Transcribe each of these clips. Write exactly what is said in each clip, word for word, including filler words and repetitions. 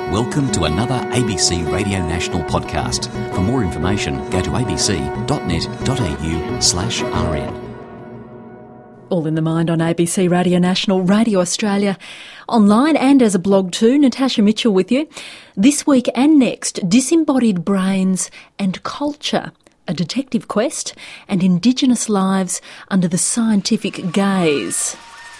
Welcome to another A B C Radio National podcast. For more information, go to abc.net.au slash rn. All in the Mind on A B C Radio National, Radio Australia, online and as a blog too. Natasha Mitchell with you. This week and next, disembodied brains and culture, a detective quest and Indigenous lives under the scientific gaze.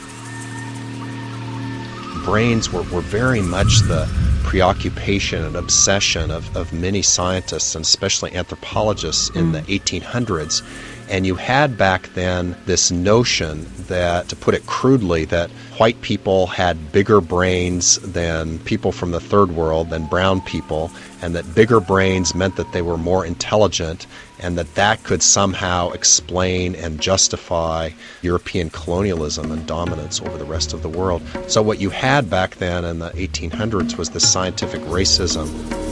Brains were, were very much the preoccupation and obsession of, of many scientists, and especially anthropologists in mm. the eighteen hundreds. And you had back then this notion that, to put it crudely, that white people had bigger brains than people from the third world, than brown people, and that bigger brains meant that they were more intelligent, and that that could somehow explain and justify European colonialism and dominance over the rest of the world. So what you had back then in the eighteen hundreds was this scientific racism.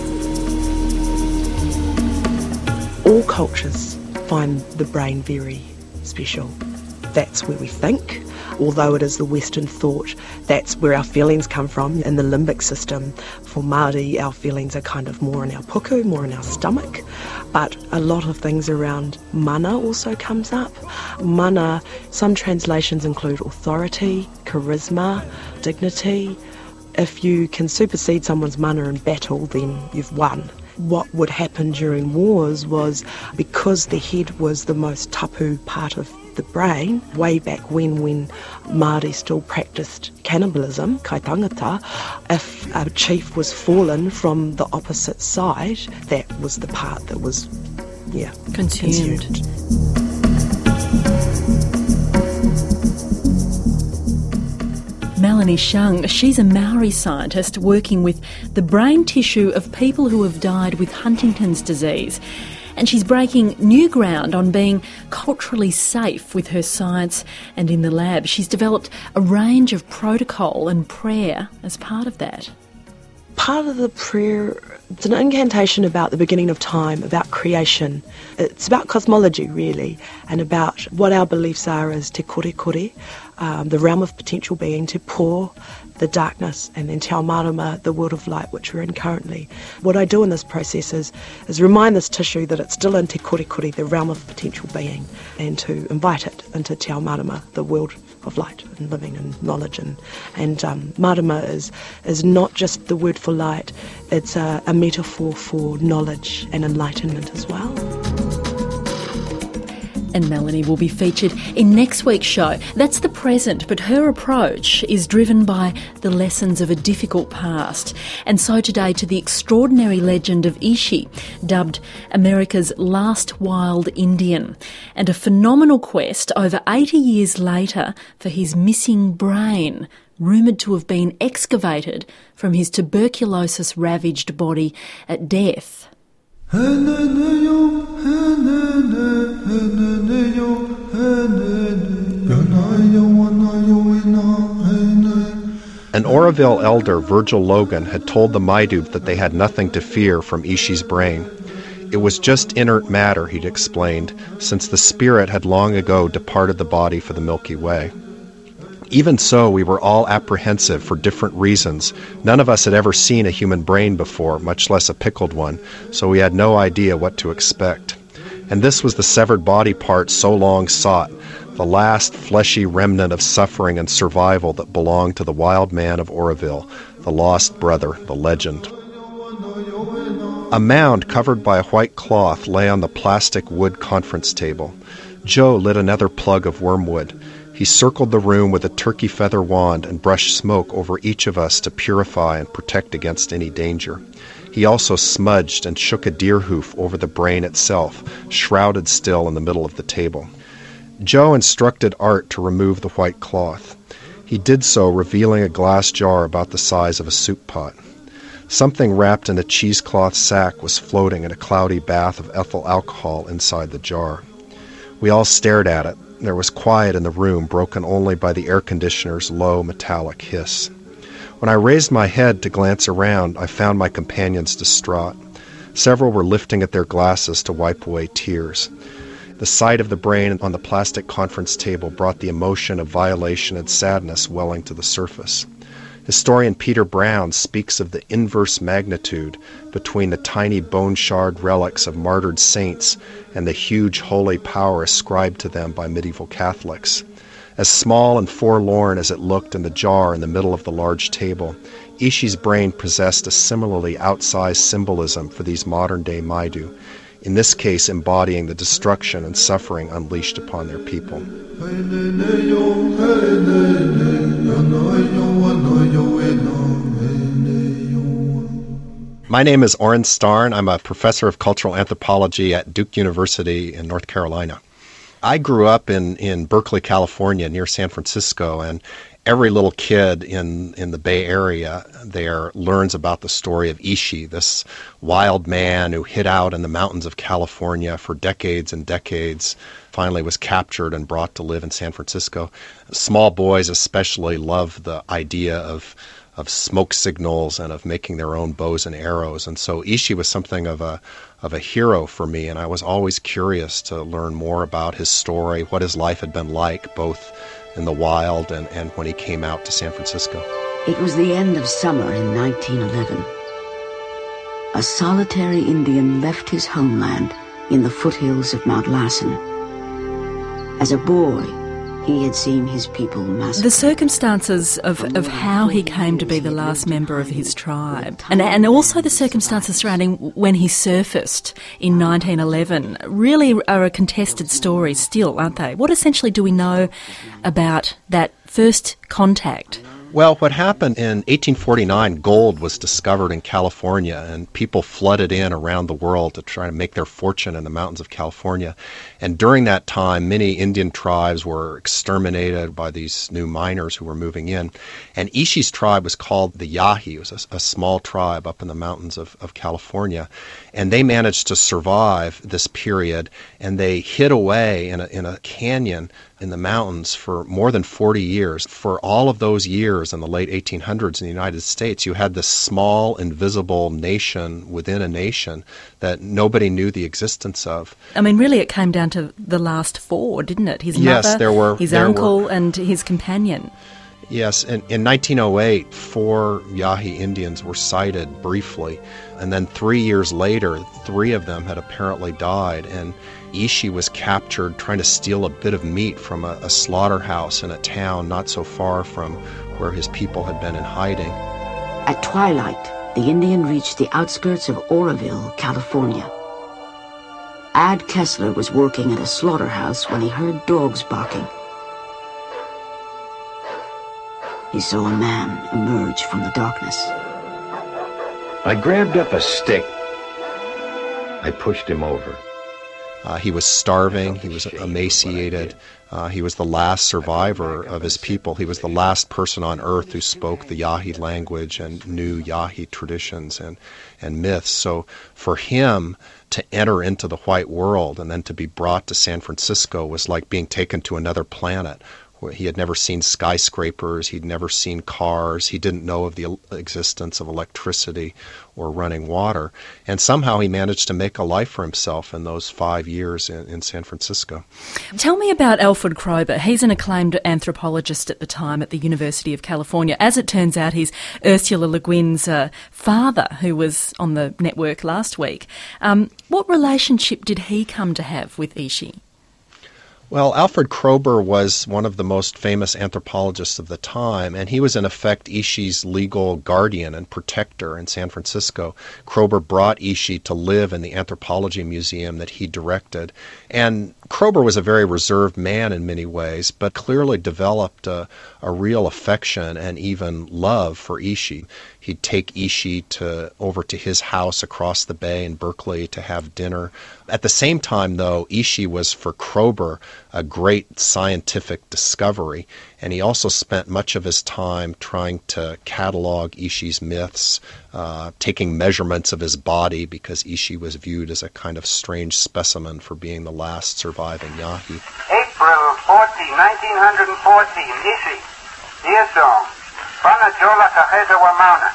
All cultures find the brain very special. That's where we think. Although it is the Western thought, that's where our feelings come from, in the limbic system. For Māori, our feelings are kind of more in our puku, more in our stomach. But a lot of things around mana also comes up. Mana, some translations include authority, charisma, dignity. If you can supersede someone's mana in battle, then you've won. What would happen during wars was, because the head was the most tapu part of the brain, way back when, when Māori still practiced cannibalism, kai tangata, if a chief was fallen from the opposite side, that was the part that was, yeah, consumed. consumed. Melanie Shung, she's a Maori scientist working with the brain tissue of people who have died with Huntington's disease. And she's breaking new ground on being culturally safe with her science and in the lab. She's developed a range of protocol and prayer as part of that. Part of the prayer, it's an incantation about the beginning of time, about creation. It's about cosmology, really, and about what our beliefs are as te kore kore, um, the realm of potential being, te po, the darkness, and then te ao marama, the world of light, which we're in currently. What I do in this process is, is remind this tissue that it's still in te kore kore, the realm of potential being, and to invite it into te ao marama, the world of light and living and knowledge. And, and um, marama is, is not just the word for light, it's a, a metaphor for knowledge and enlightenment as well. And Melanie will be featured in next week's show. That's the present, but her approach is driven by the lessons of a difficult past. And so today to the extraordinary legend of Ishi, dubbed America's last wild Indian, and a phenomenal quest over eighty years later for his missing brain, rumoured to have been excavated from his tuberculosis-ravaged body at death. An Oroville elder, Virgil Logan, had told the Maidu that they had nothing to fear from Ishi's brain. It was just inert matter, he'd explained, since the spirit had long ago departed the body for the Milky Way. Even so, we were all apprehensive for different reasons. None of us had ever seen a human brain before, much less a pickled one, so we had no idea what to expect. And this was the severed body part so long sought, the last fleshy remnant of suffering and survival that belonged to the wild man of Oroville, the lost brother, the legend. A mound covered by a white cloth lay on the plastic wood conference table. Joe lit another plug of wormwood. He circled the room with a turkey feather wand and brushed smoke over each of us to purify and protect against any danger. He also smudged and shook a deer hoof over the brain itself, shrouded still in the middle of the table. Joe instructed Art to remove the white cloth. He did so, revealing a glass jar about the size of a soup pot. Something wrapped in a cheesecloth sack was floating in a cloudy bath of ethyl alcohol inside the jar. We all stared at it. There was quiet in the room, broken only by the air conditioner's low metallic hiss. When I raised my head to glance around, I found my companions distraught. Several were lifting at their glasses to wipe away tears. The sight of the brain on the plastic conference table brought the emotion of violation and sadness welling to the surface. Historian Peter Brown speaks of the inverse magnitude between the tiny bone-shard relics of martyred saints and the huge holy power ascribed to them by medieval Catholics. As small and forlorn as it looked in the jar in the middle of the large table, Ishi's brain possessed a similarly outsized symbolism for these modern-day Maidu, in this case embodying the destruction and suffering unleashed upon their people. My name is Oren Starn. I'm a professor of cultural anthropology at Duke University in North Carolina. I grew up in, in Berkeley, California, near San Francisco, and every little kid in, in the Bay Area there learns about the story of Ishi, this wild man who hid out in the mountains of California for decades and decades, finally was captured and brought to live in San Francisco. Small boys especially love the idea of of smoke signals and of making their own bows and arrows. And so Ishi was something of a of a hero for me, and I was always curious to learn more about his story, what his life had been like, both in the wild and, and when he came out to San Francisco. It was the end of summer in nineteen eleven. A solitary Indian left his homeland in the foothills of Mount Lassen. As a boy, he had seen his people massacred. The circumstances of, of how he came to be the last member of his tribe, and, and also the circumstances surrounding when he surfaced in nineteen eleven, really are a contested story still, aren't they? What essentially do we know about that first contact? Well, what happened in eighteen forty-nine, gold was discovered in California, and people flooded in around the world to try to make their fortune in the mountains of California. And during that time, many Indian tribes were exterminated by these new miners who were moving in. And Ishi's tribe was called the Yahi. It was a, a small tribe up in the mountains of, of California. And they managed to survive this period, and they hid away in a, in a canyon in the mountains for more than forty years. For all of those years in the late eighteen hundreds in the United States, you had this small, invisible nation within a nation that nobody knew the existence of. I mean, really it came down to the last four, didn't it? His yes, mother, there were, his there uncle, were. and his companion. Yes, in, in nineteen oh eight, four Yahi Indians were sighted briefly, and then three years later, three of them had apparently died, and Ishi was captured trying to steal a bit of meat from a, a slaughterhouse in a town not so far from where his people had been in hiding. At twilight, the Indian reached the outskirts of Oroville, California. Ad Kessler was working at a slaughterhouse when he heard dogs barking. He saw a man emerge from the darkness. I grabbed up a stick. I pushed him over. Uh, he was starving, he was emaciated, uh, he was the last survivor of his people. He was the last person on earth who spoke the Yahi language and knew Yahi traditions and, and myths. So for him to enter into the white world and then to be brought to San Francisco was like being taken to another planet. He had never seen skyscrapers, he'd never seen cars, he didn't know of the existence of electricity or running water. And somehow he managed to make a life for himself in those five years in, in San Francisco. Tell me about Alfred Kroeber. He's an acclaimed anthropologist at the time at the University of California. As it turns out, he's Ursula Le Guin's uh, father, who was on the network last week. Um, what relationship did he come to have with Ishi? Well, Alfred Kroeber was one of the most famous anthropologists of the time, and he was in effect Ishi's legal guardian and protector in San Francisco. Kroeber brought Ishi to live in the anthropology museum that he directed, and Kroeber was a very reserved man in many ways, but clearly developed a, a real affection and even love for Ishi. He'd take Ishi to over to his house across the bay in Berkeley to have dinner. At the same time, though, Ishi was for Kroeber a great scientific discovery, and he also spent much of his time trying to catalog Ishi's myths, uh, taking measurements of his body because Ishi was viewed as a kind of strange specimen for being the last surviving Yahi. April fourteenth, nineteen fourteen, Ishi, dear song. Jola Kaheza Wamana.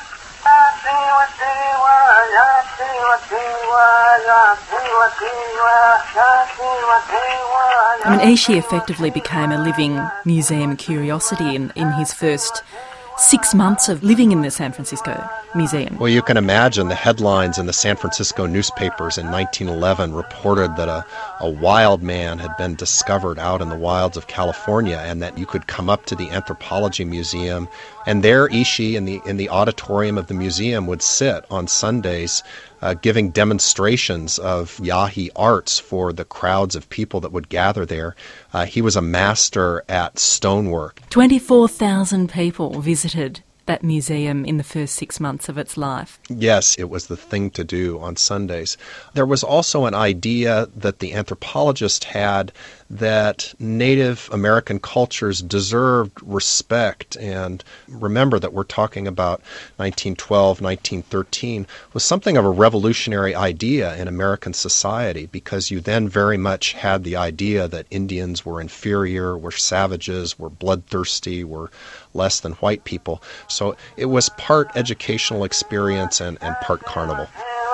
I mean, Ishi effectively became a living museum curiosity in, in his first six months of living in the San Francisco Museum. Well, you can imagine the headlines in the San Francisco newspapers in nineteen eleven reported that a, a wild man had been discovered out in the wilds of California, and that you could come up to the Anthropology Museum, and there Ishi in the in the auditorium of the museum would sit on Sundays uh, giving demonstrations of Yahi arts for the crowds of people that would gather there. Uh, he was a master at stonework. twenty-four thousand people visited that museum in the first six months of its life. Yes, it was the thing to do on Sundays. There was also an idea that the anthropologist had that Native American cultures deserved respect. And remember that we're talking about nineteen twelve, nineteen thirteen, was something of a revolutionary idea in American society, because you then very much had the idea that Indians were inferior, were savages, were bloodthirsty, were less than white people. So it was part educational experience and, and part carnival.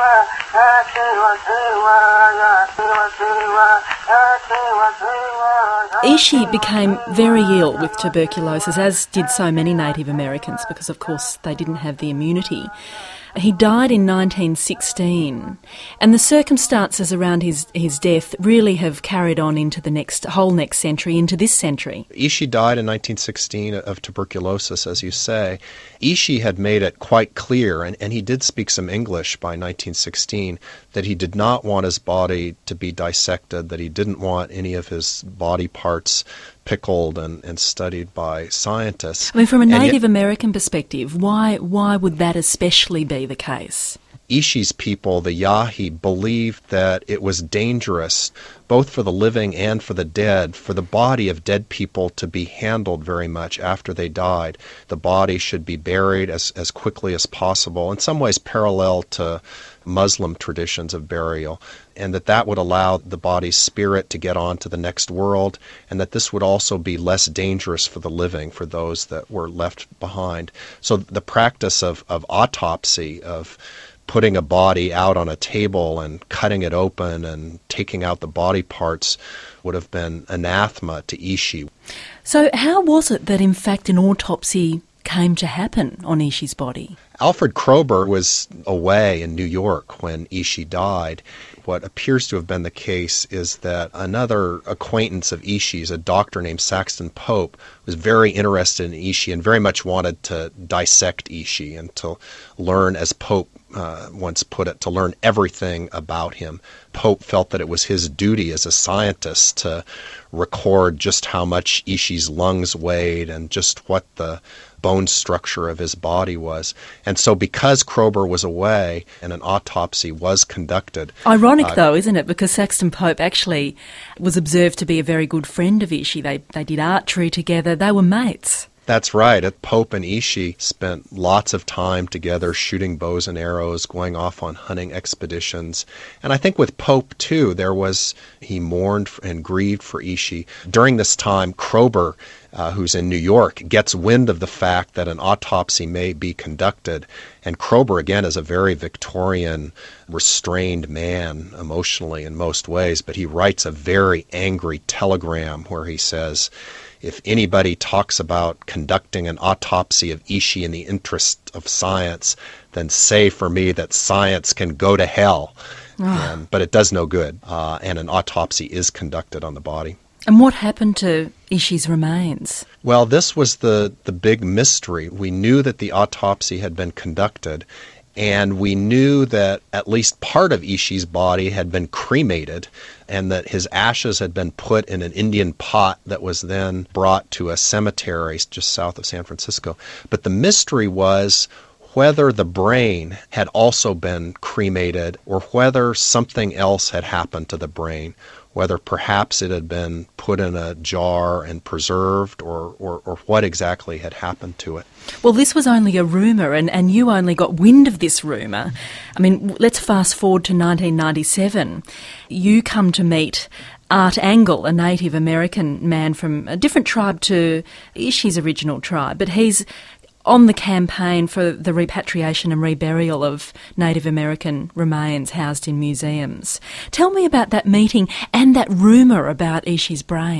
Ishi became very ill with tuberculosis, as did so many Native Americans, because of course they didn't have the immunity. He died in nineteen sixteen, and the circumstances around his, his death really have carried on into the next whole next century, into this century. Ishi died in nineteen sixteen of tuberculosis, as you say. Ishi had made it quite clear, and, and he did speak some English by nineteen sixteen, that he did not want his body to be dissected, that he didn't want any of his body parts pickled and, and studied by scientists. I mean, from a Native yet, American perspective, why why would that especially be the case? Ishi's people, the Yahi, believed that it was dangerous, both for the living and for the dead, for the body of dead people to be handled very much after they died. The body should be buried as, as quickly as possible, in some ways parallel to Muslim traditions of burial, and that that would allow the body's spirit to get on to the next world, and that this would also be less dangerous for the living, for those that were left behind. So the practice of, of autopsy, of putting a body out on a table and cutting it open and taking out the body parts, would have been anathema to Ishi. So how was it that in fact an autopsy came to happen on Ishi's body? Alfred Kroeber was away in New York when Ishi died. What appears to have been the case is that another acquaintance of Ishi's, a doctor named Saxton Pope, was very interested in Ishi and very much wanted to dissect Ishi and to learn, as Pope uh, once put it, to learn everything about him. Pope felt that it was his duty as a scientist to record just how much Ishi's lungs weighed and just what the bone structure of his body was. And so because Kroeber was away and an autopsy was conducted... Ironic uh, though, isn't it? Because Saxton Pope actually was observed to be a very good friend of Ishi. They, they did archery together. They were mates. That's right. Pope and Ishi spent lots of time together shooting bows and arrows, going off on hunting expeditions. And I think with Pope, too, there was, he mourned and grieved for Ishi. During this time, Kroeber, uh, who's in New York, gets wind of the fact that an autopsy may be conducted. And Kroeber, again, is a very Victorian, restrained man emotionally in most ways, but he writes a very angry telegram where he says, if anybody talks about conducting an autopsy of Ishi in the interest of science, then say for me that science can go to hell. And, but it does no good, uh, and an autopsy is conducted on the body. And what happened to Ishi's remains? Well, this was the, the big mystery. We knew that the autopsy had been conducted, and we knew that at least part of Ishi's body had been cremated and that his ashes had been put in an Indian pot that was then brought to a cemetery just south of San Francisco. But the mystery was whether the brain had also been cremated or whether something else had happened to the brain, whether perhaps it had been put in a jar and preserved or, or, or what exactly had happened to it. Well, this was only a rumour, and, and you only got wind of this rumour. I mean, let's fast forward to nineteen ninety-seven. You come to meet Art Angle, a Native American man from a different tribe to Ishi's original tribe, but he's on the campaign for the repatriation and reburial of Native American remains housed in museums. Tell me about that meeting and that rumour about Ishi's brain.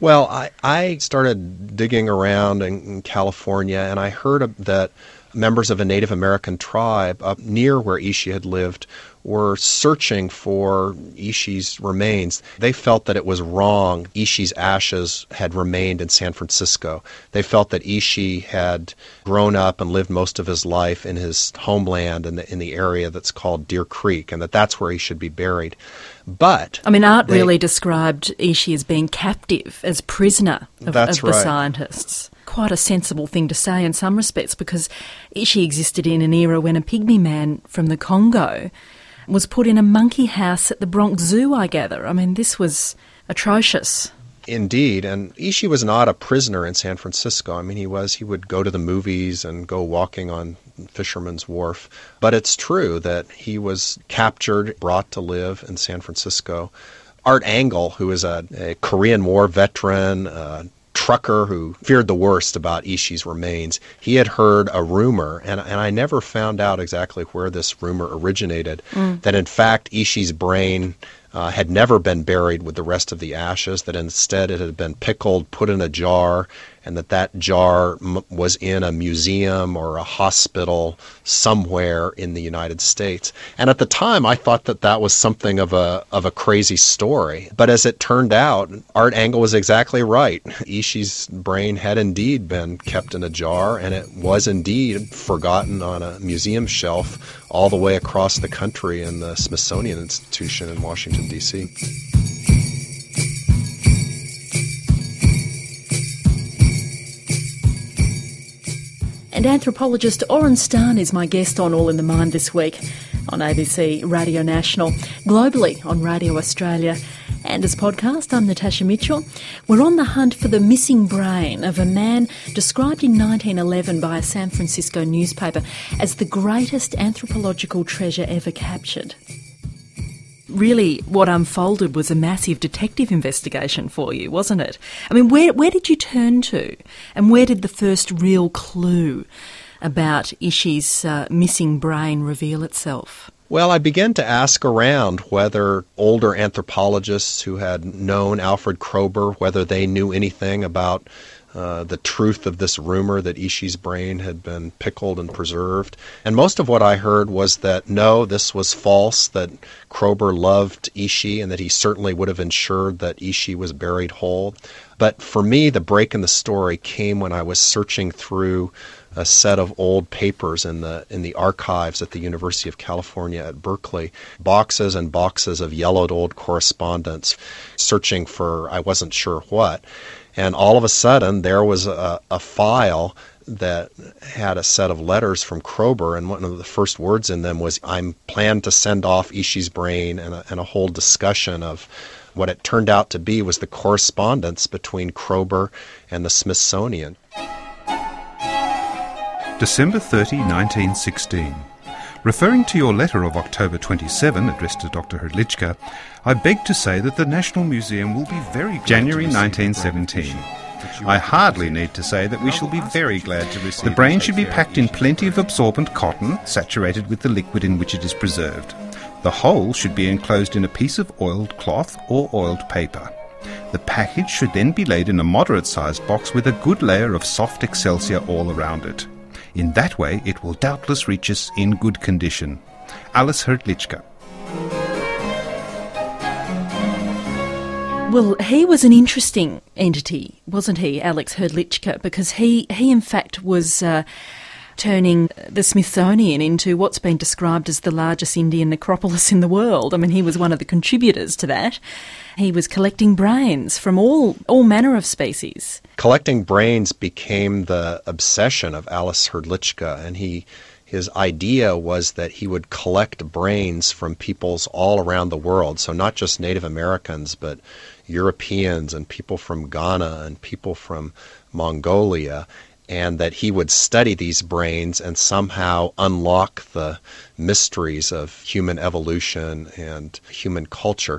Well, I, I started digging around in, in California, and I heard of, that members of a Native American tribe up near where Ishi had lived were searching for Ishi's remains. They felt that it was wrong. Ishi's ashes had remained in San Francisco. They felt that Ishi had grown up and lived most of his life in his homeland in the, in the area that's called Deer Creek, and that that's where he should be buried. But I mean, Art they, really described Ishi as being captive, as prisoner of, that's of the right. scientists. Quite a sensible thing to say in some respects, because Ishi existed in an era when a pygmy man from the Congo was put in a monkey house at the Bronx Zoo, I gather. I mean, this was atrocious. Indeed, and Ishi was not a prisoner in San Francisco. I mean, he was, he would go to the movies and go walking on Fisherman's Wharf. But it's true that he was captured, brought to live in San Francisco. Art Engel, who is a, a Korean War veteran, uh, trucker who feared the worst about Ishi's remains, he had heard a rumor, and, and I never found out exactly where this rumor originated, mm. that in fact Ishi's brain uh, had never been buried with the rest of the ashes, that instead it had been pickled, put in a jar, and that that jar m- was in a museum or a hospital somewhere in the United States. And at the time, I thought that that was something of a of a crazy story. But as it turned out, Art Engel was exactly right. Ishi's brain had indeed been kept in a jar, and it was indeed forgotten on a museum shelf all the way across the country in the Smithsonian Institution in Washington, D C And anthropologist Oren Starn is my guest on All in the Mind this week on A B C Radio National, globally on Radio Australia, and as podcast. I'm Natasha Mitchell. We're on the hunt for the missing brain of a man described in nineteen eleven by a San Francisco newspaper as the greatest anthropological treasure ever captured. Really, what unfolded was a massive detective investigation for you, wasn't it? I mean, where where did you turn to? And where did the first real clue about Ishi's uh, missing brain reveal itself? Well, I began to ask around whether older anthropologists who had known Alfred Kroeber, whether they knew anything about Uh, the truth of this rumor that Ishi's brain had been pickled and preserved. And most of what I heard was that, no, this was false, that Kroeber loved Ishi and that he certainly would have ensured that Ishi was buried whole. But for me, the break in the story came when I was searching through a set of old papers in the in the archives at the University of California at Berkeley, boxes and boxes of yellowed old correspondence, searching for I wasn't sure what. And all of a sudden, there was a, a file that had a set of letters from Kroeber, and one of the first words in them was, "I'm planned to send off Ishi's brain," and a, and a whole discussion of what it turned out to be was the correspondence between Kroeber and the Smithsonian. December thirtieth, nineteen sixteen. Referring to your letter of October twenty-seventh, addressed to Doctor Hrdlicka, I beg to say that the National Museum will be very glad January nineteen seventeen. I hardly need to say that we shall be very glad to receive the brain should be packed in plenty of absorbent cotton, saturated with the liquid in which it is preserved. The whole should be enclosed in a piece of oiled cloth or oiled paper. The package should then be laid in a moderate-sized box with a good layer of soft excelsior all around it. In that way, it will doubtless reach us in good condition. Alice Hrdlicka. Well, he was an interesting entity, wasn't he, Alex Hrdlicka? Because he, he in fact, was uh, turning the Smithsonian into what's been described as the largest Indian necropolis in the world. I mean, he was one of the contributors to that. He was collecting brains from all all manner of species. Collecting brains became the obsession of Alice Hrdlicka, and he his idea was that he would collect brains from peoples all around the world, so not just Native Americans, but Europeans and people from Ghana and people from Mongolia, and that he would study these brains and somehow unlock the mysteries of human evolution and human culture.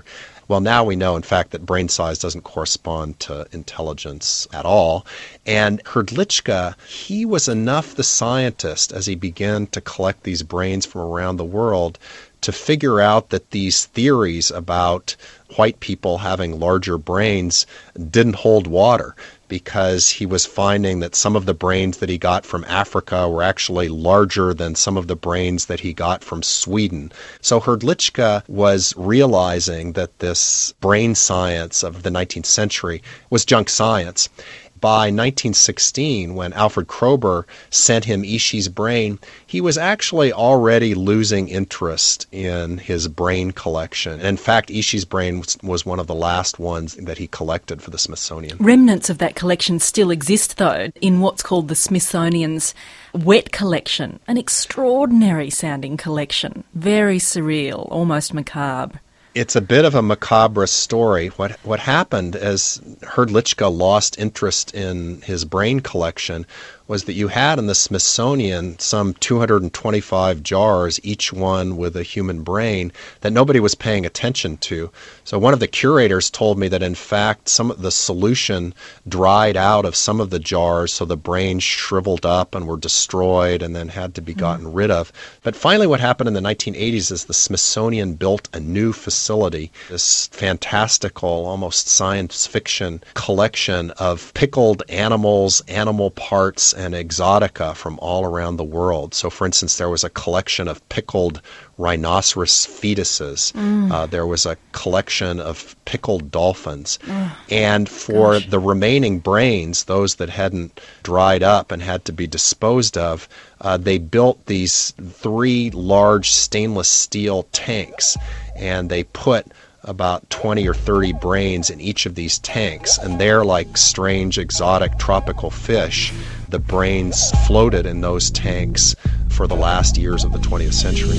Well, now we know, in fact, that brain size doesn't correspond to intelligence at all. And Hrdlicka, he was enough the scientist as he began to collect these brains from around the world to figure out that these theories about white people having larger brains didn't hold water, because he was finding that some of the brains that he got from Africa were actually larger than some of the brains that he got from Sweden. So Hrdlicka was realizing that this brain science of the nineteenth century was junk science. By nineteen sixteen, when Alfred Kroeber sent him Ishi's brain, he was actually already losing interest in his brain collection. In fact, Ishi's brain was, was one of the last ones that he collected for the Smithsonian. Remnants of that collection still exist, though, in what's called the Smithsonian's Wet Collection, an extraordinary-sounding collection, very surreal, almost macabre. It's a bit of a macabre story. What what happened as Hrdlicka lost interest in his brain collection was that you had in the Smithsonian some two hundred twenty-five jars, each one with a human brain, that nobody was paying attention to. So one of the curators told me that, in fact, some of the solution dried out of some of the jars, so the brains shriveled up and were destroyed and then had to be gotten mm. rid of. But finally what happened in the nineteen eighties is the Smithsonian built a new facility, this fantastical, almost science fiction collection of pickled animals, animal parts, and exotica from all around the world. So, for instance, there was a collection of pickled rhinoceros fetuses. Mm. Uh, there was a collection of pickled dolphins. Oh, and for gosh. the remaining brains, those that hadn't dried up and had to be disposed of, uh, they built these three large stainless steel tanks, and they put about twenty or thirty brains in each of these tanks, and they're like strange exotic tropical fish. The brains floated in those tanks for the last years of the twentieth century.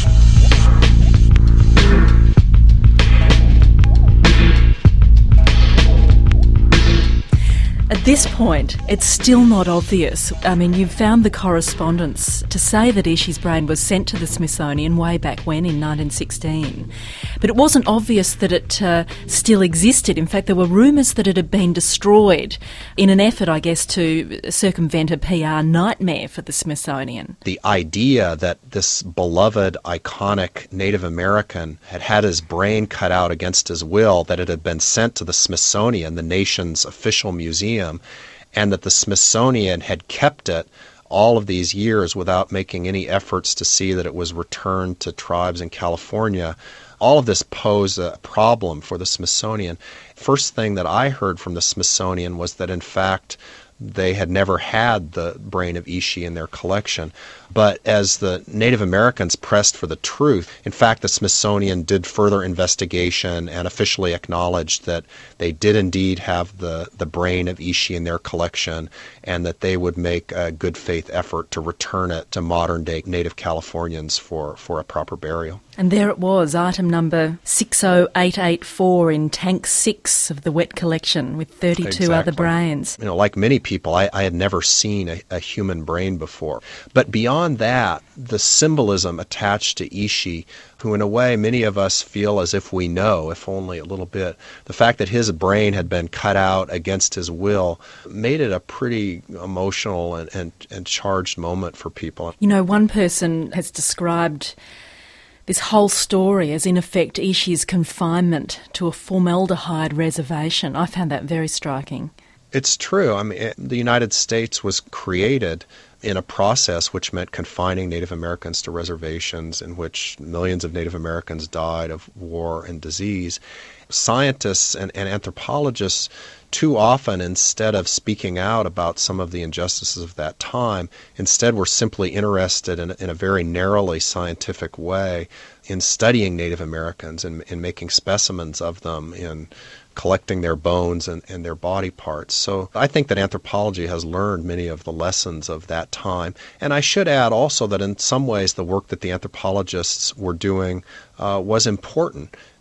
At this point, it's still not obvious. I mean, you've found the correspondence to say that Ishi's brain was sent to the Smithsonian way back when, in nineteen sixteen. But it wasn't obvious that it uh, still existed. In fact, there were rumours that it had been destroyed in an effort, I guess, to circumvent a P R nightmare for the Smithsonian. The idea that this beloved, iconic Native American had had his brain cut out against his will, that it had been sent to the Smithsonian, the nation's official museum, and that the Smithsonian had kept it all of these years without making any efforts to see that it was returned to tribes in California. All of this posed a problem for the Smithsonian. First thing that I heard from the Smithsonian was that, in fact, they had never had the brain of Ishi in their collection. But as the Native Americans pressed for the truth, in fact, the Smithsonian did further investigation and officially acknowledged that they did indeed have the, the brain of Ishi in their collection, and that they would make a good faith effort to return it to modern-day Native Californians for, for a proper burial. And there it was, item number six oh eight eight four in Tank six of the Wet Collection, with thirty-two exactly. other brains. You know, like many people, I, I had never seen a, a human brain before. But beyond that, the symbolism attached to Ishi, who in a way many of us feel as if we know, if only a little bit, the fact that his brain had been cut out against his will made it a pretty emotional and, and, and charged moment for people. You know, one person has described this whole story as, in effect, Ishi's confinement to a formaldehyde reservation. I found that very striking. It's true. I mean, it, the United States was created in a process which meant confining Native Americans to reservations, in which millions of Native Americans died of war and disease. Scientists and, and anthropologists too often, instead of speaking out about some of the injustices of that time, instead were simply interested in, in a very narrowly scientific way in studying Native Americans and in making specimens of them, in collecting their bones and, and their body parts. So I think that anthropology has learned many of the lessons of that time. And I should add also that in some ways the work that the anthropologists were doing uh, was important.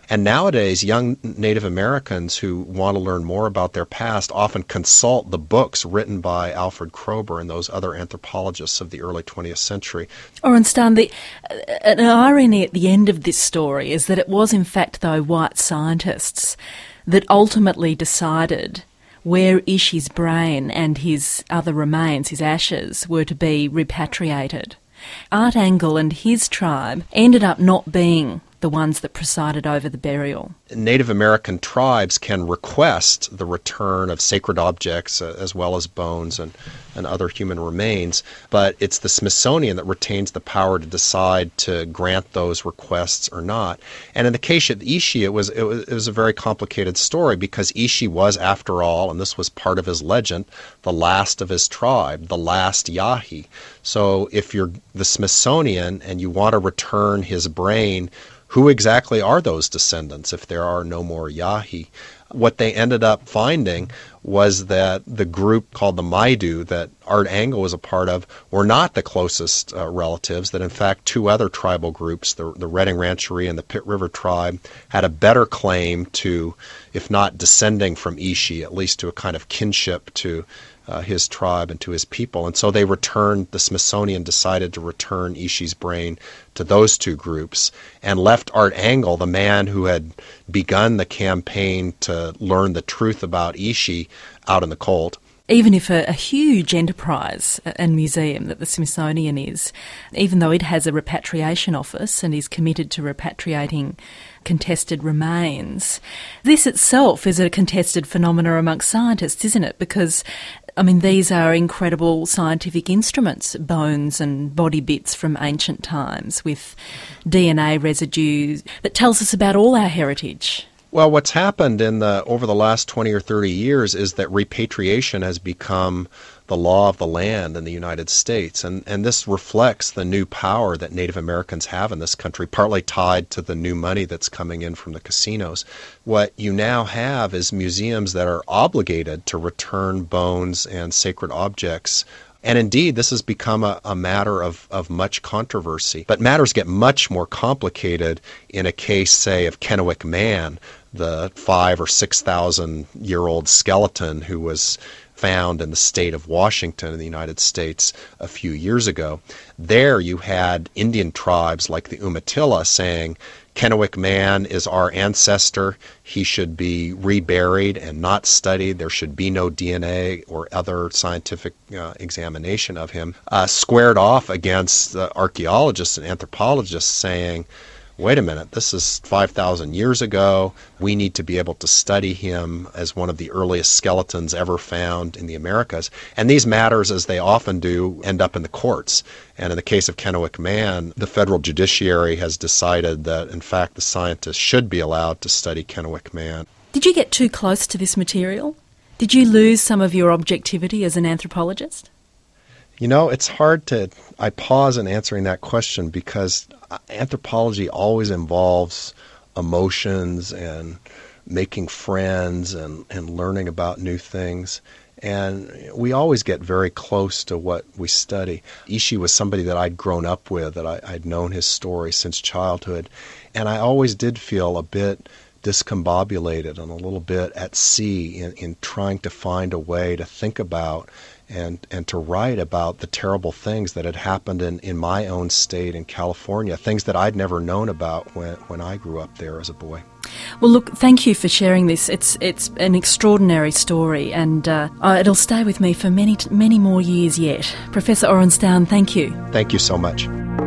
And nowadays, young Native Americans who want to learn more about their past often consult the books written by Alfred Kroeber and those other anthropologists of the early twentieth century. Oren Starn, the, an irony at the end of this story is that it was in fact, though, white scientists that ultimately decided where Ishi's brain and his other remains, his ashes, were to be repatriated. Art Engel and his tribe ended up not being the ones that presided over the burial. Native American tribes can request the return of sacred objects uh, as well as bones and, and other human remains, but it's the Smithsonian that retains the power to decide to grant those requests or not. And in the case of Ishi, it was, it was, it was a very complicated story because Ishi was, after all, and this was part of his legend, the last of his tribe, the last Yahi. So if you're the Smithsonian and you want to return his brain, who exactly are those descendants if there are no more Yahi? What they ended up finding was that the group called the Maidu that Art Engel was a part of were not the closest uh, relatives, that in fact two other tribal groups, the, the Redding Rancherie and the Pitt River tribe, had a better claim to, if not descending from Ishi, at least to a kind of kinship to Uh, his tribe and to his people. And so they returned, the Smithsonian decided to return Ishi's brain to those two groups and left Art Engel, the man who had begun the campaign to learn the truth about Ishi, out in the cold. Even if a, a huge enterprise and museum that the Smithsonian is, even though it has a repatriation office and is committed to repatriating contested remains, this itself is a contested phenomena amongst scientists, isn't it? Because, I mean, these are incredible scientific instruments, bones and body bits from ancient times with D N A residues that tells us about all our heritage. Well, what's happened in the over the last twenty or thirty years is that repatriation has become the law of the land in the United States, and, and this reflects the new power that Native Americans have in this country, partly tied to the new money that's coming in from the casinos. What you now have is museums that are obligated to return bones and sacred objects. And indeed, this has become a, a matter of, of much controversy. But matters get much more complicated in a case, say, of Kennewick Man, the five or six thousand year old skeleton who was found in the state of Washington in the United States a few years ago. There you had Indian tribes like the Umatilla saying, Kennewick Man is our ancestor. He should be reburied and not studied. There should be no D N A or other scientific uh, examination of him. Uh, squared off against the archaeologists and anthropologists saying, wait a minute, this is five thousand years ago. We need to be able to study him as one of the earliest skeletons ever found in the Americas. And these matters, as they often do, end up in the courts. And in the case of Kennewick Man, the federal judiciary has decided that, in fact, the scientists should be allowed to study Kennewick Man. Did you get too close to this material? Did you lose some of your objectivity as an anthropologist? You know, it's hard to, I pause in answering that question because anthropology always involves emotions and making friends and, and learning about new things. And we always get very close to what we study. Ishi was somebody that I'd grown up with, that I, I'd known his story since childhood. And I always did feel a bit discombobulated and a little bit at sea in, in trying to find a way to think about and and to write about the terrible things that had happened in, in my own state in California, things that I'd never known about when, when I grew up there as a boy. Well, look, thank you for sharing this. It's it's an extraordinary story, and uh, it'll stay with me for many, many more years yet. Professor Oren Starn, thank you. Thank you so much.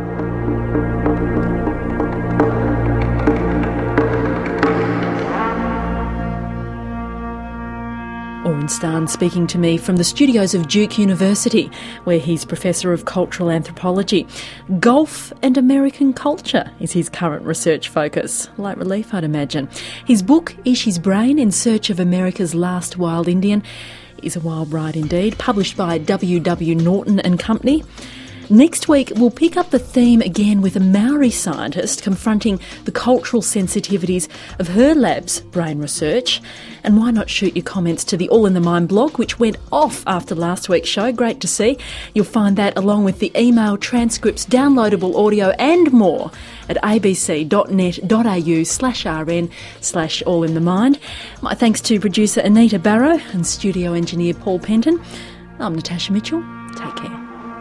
Oren Starn speaking to me from the studios of Duke University, where he's Professor of Cultural Anthropology. Golf and American culture is his current research focus. Light relief, I'd imagine. His book, Ishi's Brain in Search of America's Last Wild Indian, is a wild ride indeed, published by W W Norton and Company. Next week, we'll pick up the theme again with a Maori scientist confronting the cultural sensitivities of her lab's brain research. And why not shoot your comments to the All in the Mind blog, which went off after last week's show. Great to see. You'll find that along with the email, transcripts, downloadable audio and more at abc.net.au slash rn slash all in the mind. My thanks to producer Anita Barrow and studio engineer Paul Penton. I'm Natasha Mitchell. Take care.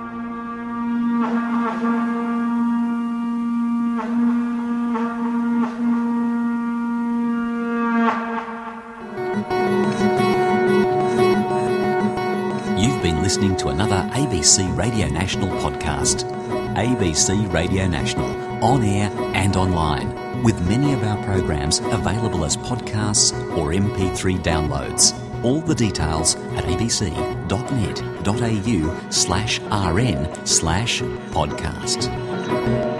You've been listening to another A B C Radio National podcast. A B C Radio National, on air and online, with many of our programs available as podcasts or M P three downloads. All the details at abc.net.au slash rn slash podcast.